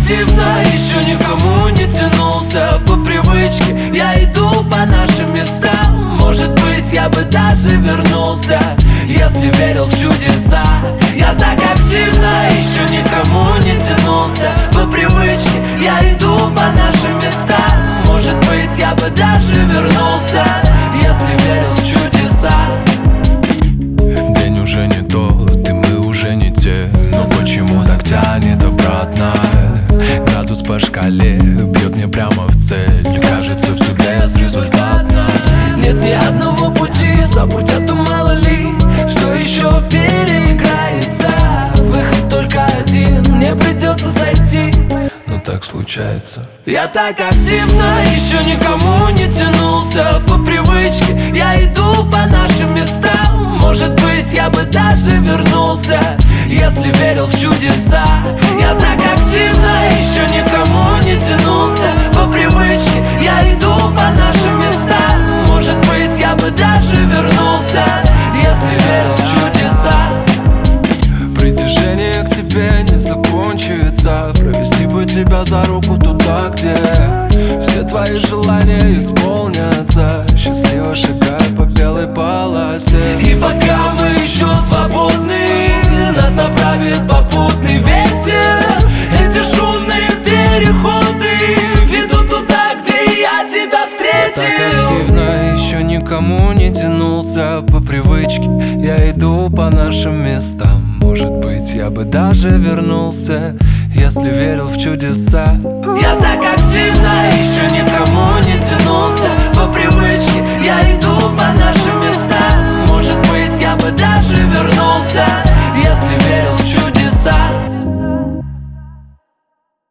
активно еще никому не тянулся. По привычке я иду по нашим местам. Может быть, я бы даже вернулся, если верил в чудеса. Я так активно еще никому не тянулся. По привычке я иду по нашим местам. Может быть, я бы даже вернулся, если верил в чудеса. День уже не тот, и мы уже не те. Но почему так тянет обратно? Градус по шкале бьет мне прямо в цель. Кажется, все безрезультатно. Нет ни одного пути, забудь, а то мало ли все еще переиграется. Выход только один, мне придется сойти. Но так случается. Я так активно еще никому не тянулся. По привычке я иду по нашим местам. Может быть, я бы даже вернулся, если верил в чудеса. Я так активно еще никому не тянулся. По привычке я иду по нашим местам. Может быть, я бы даже вернулся, если верил в чудеса. Притяжение к тебе не закончится. Провести бы тебя за руку туда, где все твои желания исполнятся. Счастливо шагай по белой полосе. И пока мы еще свободны, нас направит попутный ветер. Эти шумные переходы ведут туда, где я тебя встретил. Так активно еще никому не тянулся. По привычке я иду по нашим местам. Может быть, я бы даже вернулся, если верил в чудеса. Я так активно еще